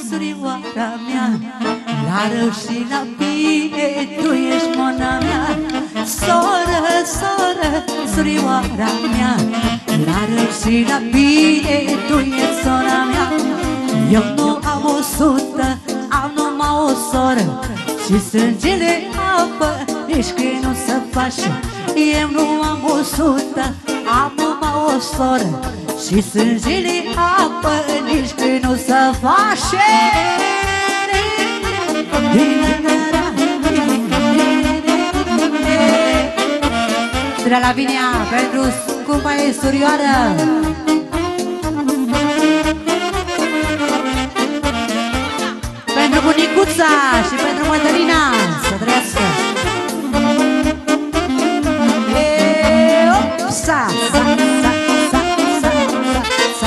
surioara mea, la rău și la bine, tu ești mona mea. Soră, soră, surioara mea, la rău și la bine, tu ești sora mea. Eu nu am 100, am numai o soră, și sângele apă, nici când nu se face. Eu nu am 100, am numai o soră, și sângele apă, nici când nu se face. De la Vinia, pentru scumpa ei surioară, pentru bunicuța și pentru Mădălina, să trăiască. Sa, sa, sa, sa, sa, sa, sa.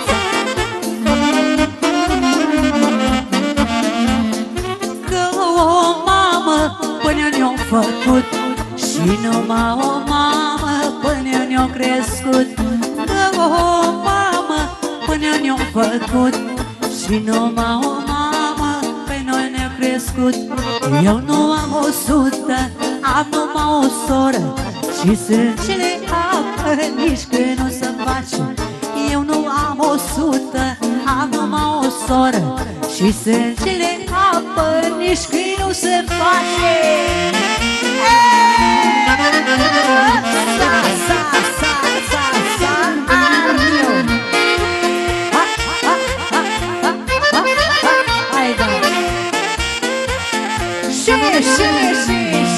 Că o mamă până ne-o făcut și numai o mamă până ne-o crescut. Că o mamă până ne-o făcut și numai o mamă pe noi ne-a crescut. Eu nu am 100, am numai o soră, și sângele apă, nici când nu se face. Eu nu am 100, am numai o soră, și sângele apă, nici când nu se face. Sa, sa, sa, sa, sa, Arniu. Hai, da. Și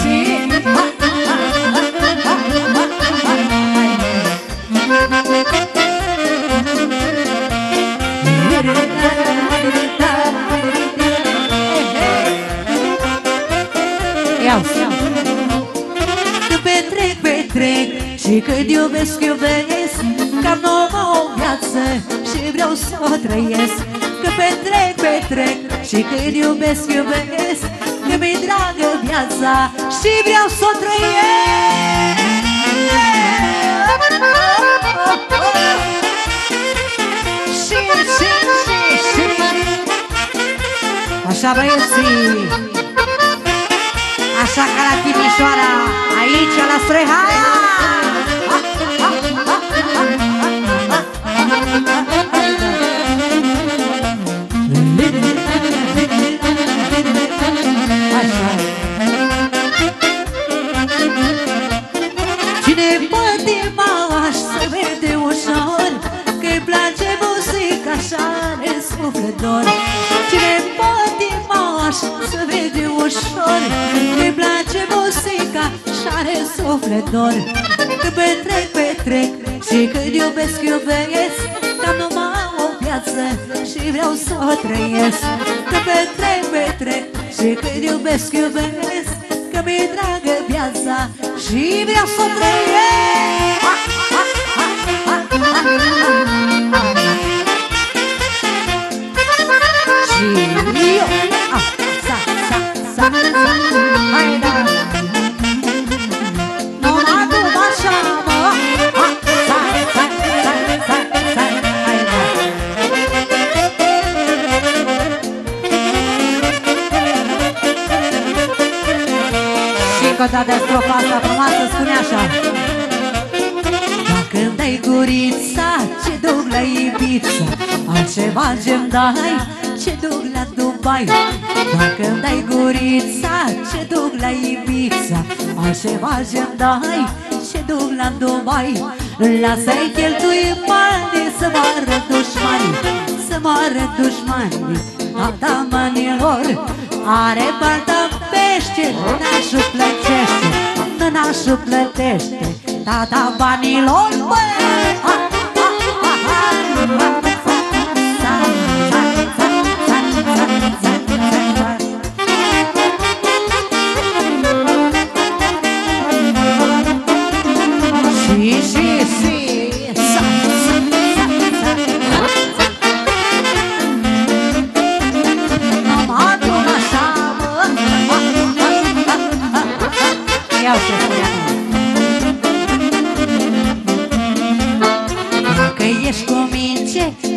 Când petrec și când iubesc, că-am nouă o viață și vreau să o trăiesc. Când petrec și când iubesc, că mi-e dragă viața și vreau să o trăiesc. Așa, băieții, așa ca la Timișoara, aici la Strehaia. Cine pătimaș se vede ușor, că-i place muzica și are suflet dor. Cine pătimaș se vede ușor, că-i place muzica și are suflet dor. Când petrec și când iubesc, că-am numai o viață și vreau să o trăiesc. Când petrec și când iubesc, că mi-e dragă viața și vreau să o trăiesc. Și eu, sa, sa, sa, hai, da. Nu mă duc așa, mă, sa, sa, sa, sa, sa, hai, da. Și încă o dată strofa asta frumoasă spune așa: dacă-mi dai gurița, ce duc la Ibița, altceva ce-mi dai, ce duc la Dubai. Dacă-mi dai gurița, ce duc la Ibița, altceva ce-mi dai, ce duc la Dubai. Lasă-i cheltui banii să moară dușmanii, să moară dușmanii. Tata manilor are balta pește, nașul plătește, nașul plătește. Tata banilor, băi! Dacă ești cu minge,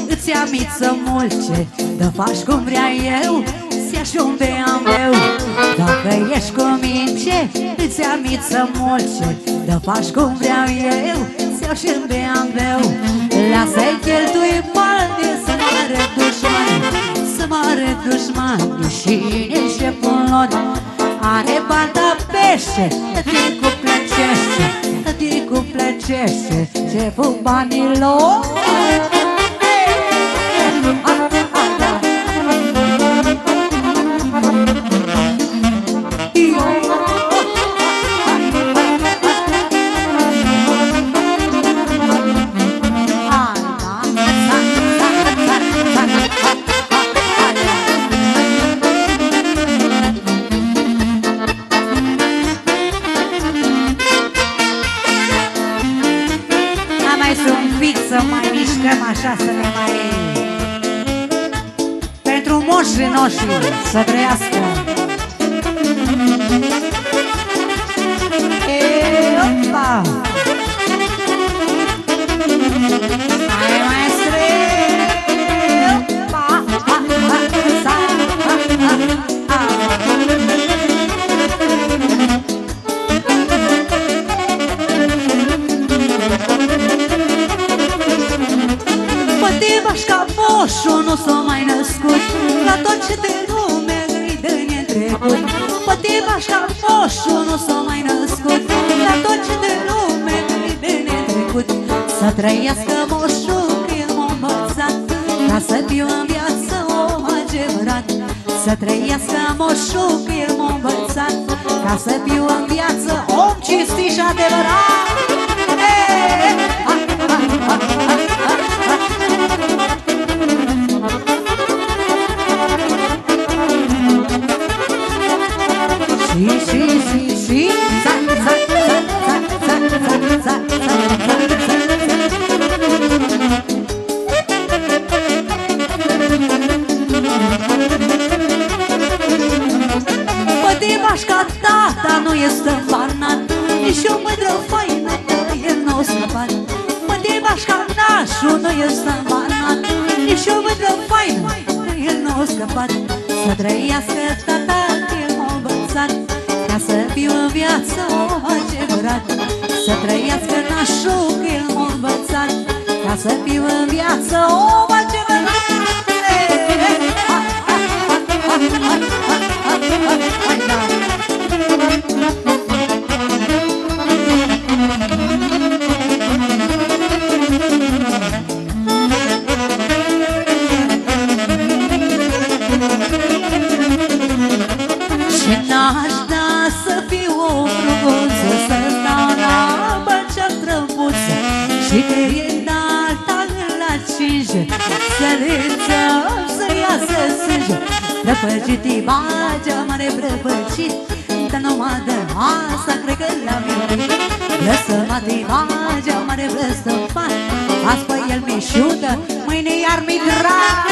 să mulce, dă faci cum vrea eu, sia și un beam meu. Dacă ești cu mince, îți amit să mulce, dă faci cum vreau eu, sia și un beam meu. Lasă-i cheltui bani, să mă arăt dușmani, să mă arăt dușmani, și șeful lor are bani de pește, te cu plăcește, te cu plăcește, șeful banilor. Așa să ne mai... Pentru moșii noștri să trăiască. Opa! Hai maestre! Opa! Bașca moșul nu s-a mai născut, la tot ce de lume îi dă neîntrecut. Poate bașca moșul nu s-a mai născut, la tot ce de lume îi dă neîntrecut. Să trăiască moșul că el m-a învățat, ca să fiu în viață om adevărat. Să trăiască moșul că el m-a învățat, ca să fiu în viață om cinstit și adevărat. Poate bașca tata nu este împanat, nici o mândră faină că el n-a scăpat. Poate bașca nașul nu este împanat, nici o mândră faină că el n-a scăpat. Să trăiască tata că el m-a învățat, ca să fiu în viață om adevărat. Să trăiască nașul că el m-a învățat, ca să fiu în viață om adevărat. Și n-aș da să fiu o frumoasă, să stau la băncea străbuță, și că e alta la cinge, să râțăm, să iasă sânge. Prăpăcit-i bagea mare prăpăcit, dar numai de asta cred că l-am iubit. Blăstămat-i bagea mare blăstămat, azi pe el mi șută, mâine iar mi drag.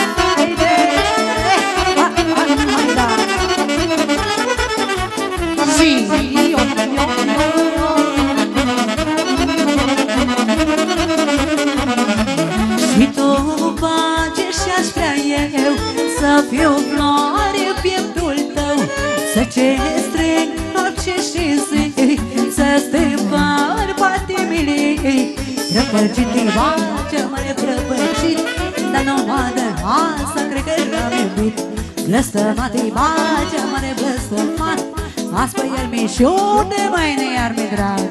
Și tu bage și-aș vrea eu să fiu floare în pieptul tău, să ce strâng noapte și zi, să stâmpăr patimile. Prăpăcit-i bage mare prăpăcit, dar numai de asta cred că l-am iubit. Blăstămat-i bage mare blăstămat, azi pe el mi șude, mâine iar mi drag.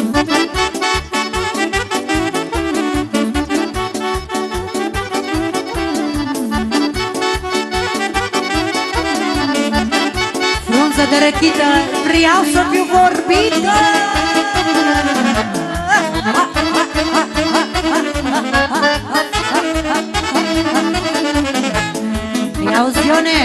Frunză de răchită, vreau să fiu vorbită. Iau zione,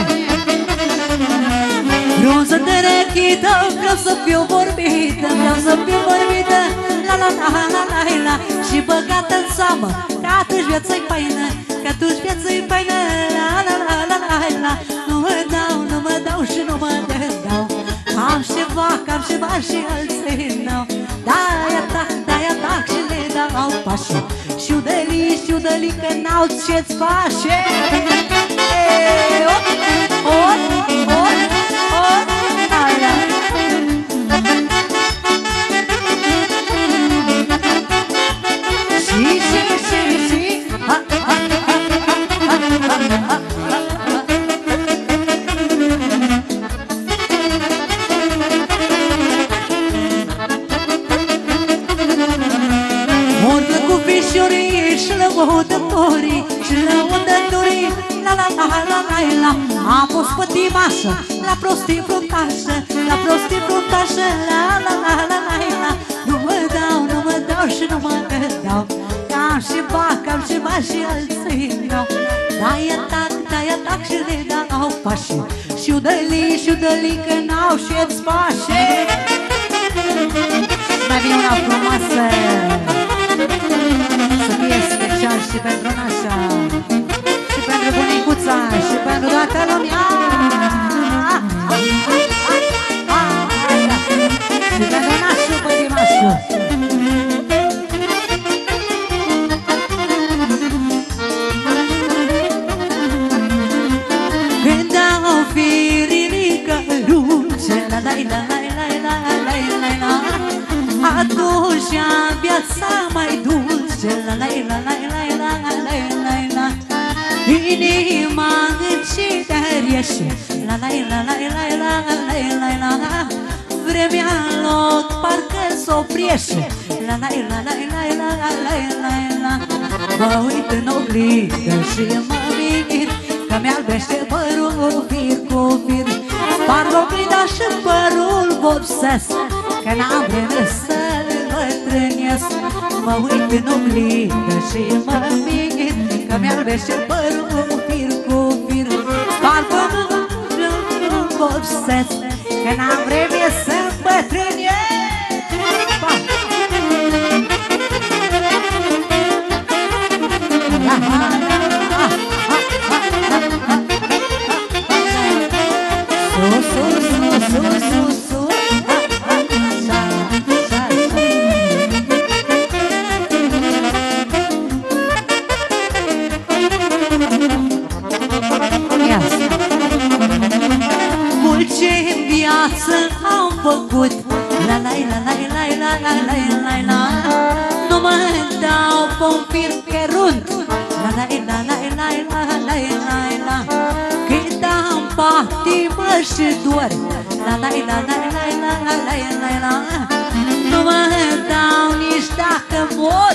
frunză de răchită, vreau să fiu vorbită, vreau să fiu vorbită. La la la la la la, și băgată în seamă, că atunci viața-i faină, că atunci viața-i faină. La la la la la la, nu mă dau și nu mă dau, am Am ceva și alții n-au. Da-ia tac și le dau pași. Șiudălii că n-au ce-ți face. Lăudătorii și lăudătorii, la la la la la la. Am fost pătimașă, la prostii fruntașă, la prostii fruntașă, la la la la la la. Nu mă dau și nu mă dau, că am și bani și alții n-au. Da-ia tac și le dau pași. Șiudălii că n-au și-ți pași. Mai vine una frumoasă, să fie special și pentru nașa, și pentru bunicuța, și pentru toată lumea. Și pentru nașul, pătimașul. Când au firirică luce, la atunci viața mai dulce, la inima încide rieșe, la vremea în loc parcă s-opriește, la mă uit în oglindă și mă mir că mi-albește părul fir cu fir. Sparg oglinda și părul vopsesc, că n-am vreme să-l bătrânesc. Mă uit în oglindă și mă mir că mi-albește părul fir cu fir. Sparg părul vopsesc, că n-am vreme să-l bătrânesc. Mulce-n viață am făcut, la nu mă dau pe-un fir cărunt, când am patimă și dor, nu mă dau nici dacă mor,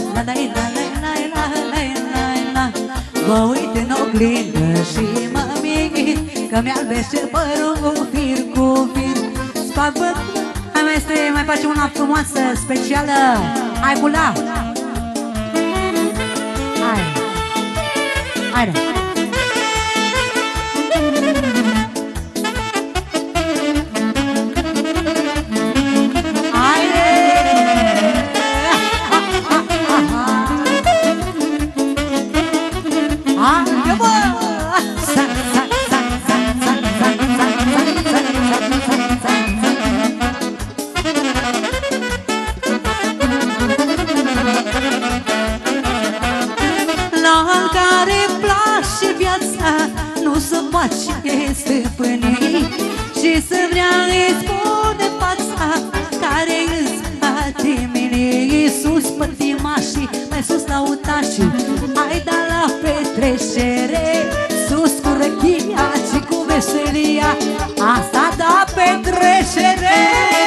mă uit în oglindă și mă mir că mi-albește părul fir cu fir. Sparg părul. Hai maestre, mai facem una frumoasă, specială. Hai bula. Hai. Haide. Stăpânii și să vrea îți spune fața care îți bate mine. Sus pătimașii, mai sus lautașii, hai da la petrecere, sus cu răchia și cu veselia, asta da petrecere.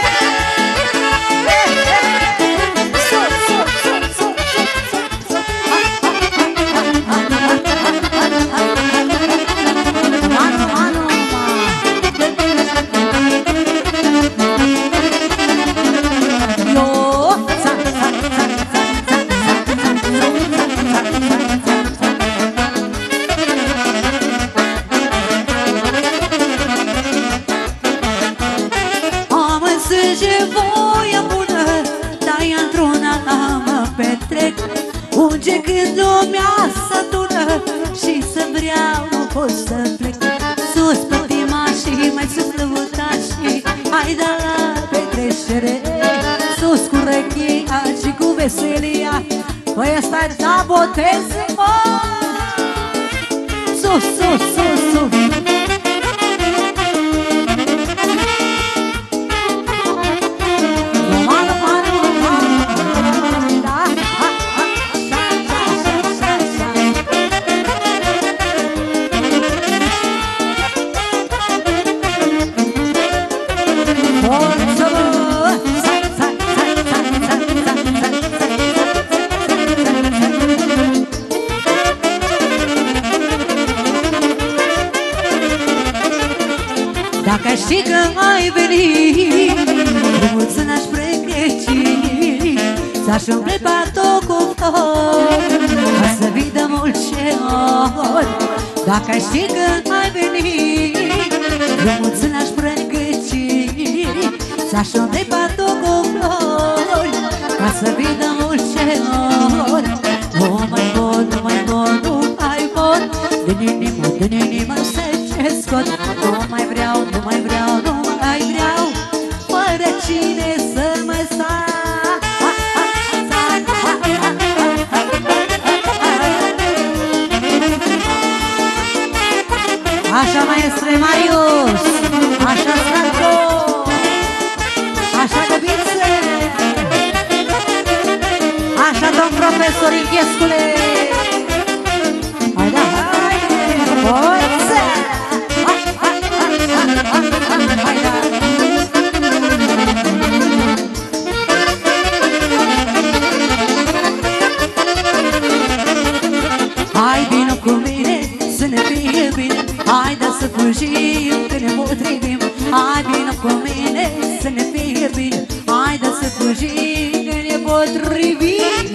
Unge când lumea s-adună și să vreau, nu pot să plec. Sus pătimașii, mai sus lăutașii, hai da la petrecere, sus cu rechia și cu veselia. Păi ăsta-i da botez, mă! Sus, sus, sus, sus! Dacă știi că ai venit, mulți n-aș pregăti, ți-aș umple patou cu flori, ca să vii de mulți ori. Dacă știi că ai venit, mulți n-aș pregăti, ți-aș umple patou cu flori, ca să vii de mulți ori. Nu mai pot, nu mai pot, nu mai pot, din inimă să ce scot. Nu mai vreau, nu mai vreau, nu mai vreau, fără cine să mă stai. Așa, maestre Marius, așa, Sfântu, așa, Găbițe, așa, domn profesor Ilghescule. Hai, da, hai, forță! Hai, vino cu mine să ne fie bine, hai da să fugim că ne potrivim. Hai, vino cu mine să ne fie bine, hai da să fugim că ne potrivim.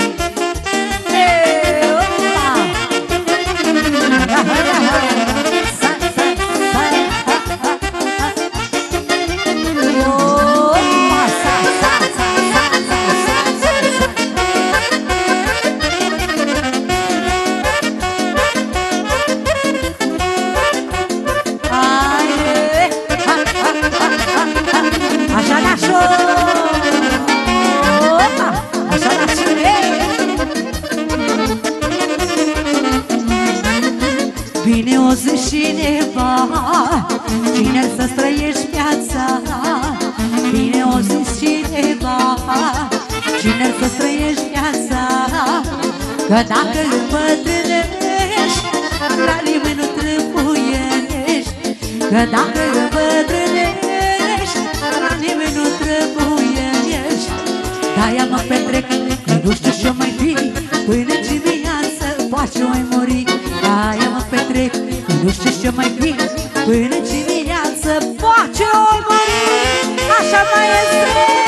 Vine o zi și neva, cine să străiești viața. Vine o zi și neva, cine să străiești viața. Că dacă îmbătrânești, la nimeni nu trebuiești. Că dacă îmbătrânești, la nimeni nu trebuiești. De-aia mă petrec, că nu știu ce mai fi, până dimineață poate mai muri. De-aia mă petrec, că nu știu ce mai fi, până dimineață poate mai muri. Așa mai este.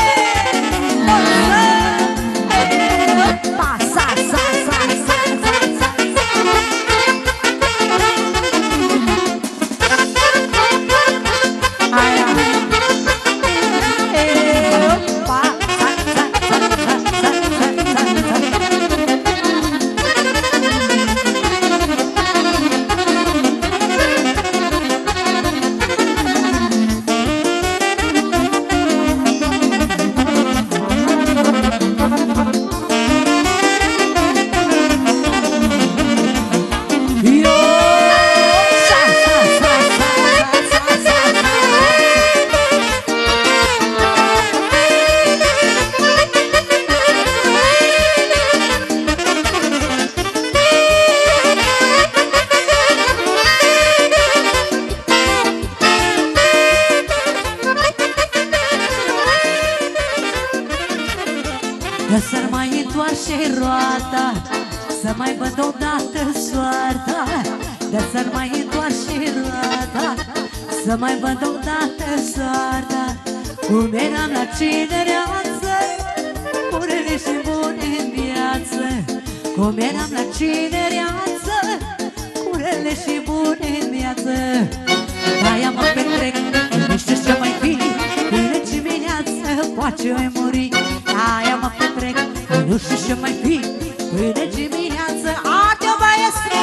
Că să-mi mai întoarce roata, să mai văd odată soarta. Că să-mi mai întoarce roata, să mai văd odată soarta. Cum eram la cinereață, curele și bune în viață. Cum eram la cinereață, curele și bune în viață. De-aia mă petrec, nu știu ce mai fi, până dimineață poate mai muri. De-aia mă petrec, nu știu ce mai fi, până dimineață. Ate-o, maestre!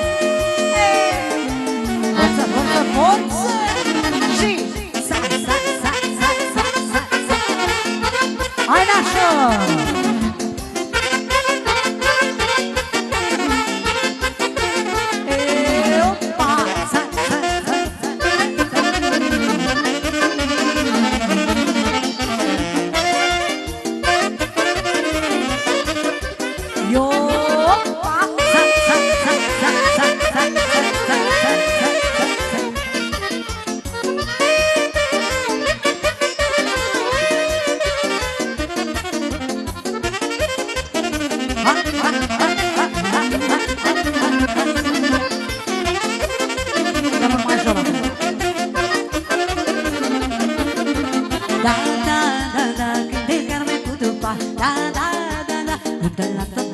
Forță, forță, forță! Și sa, sa, Dă-mă major acum. Da, da, da, da, când te carme cu dupa. Da, da, da, da, da, da, da.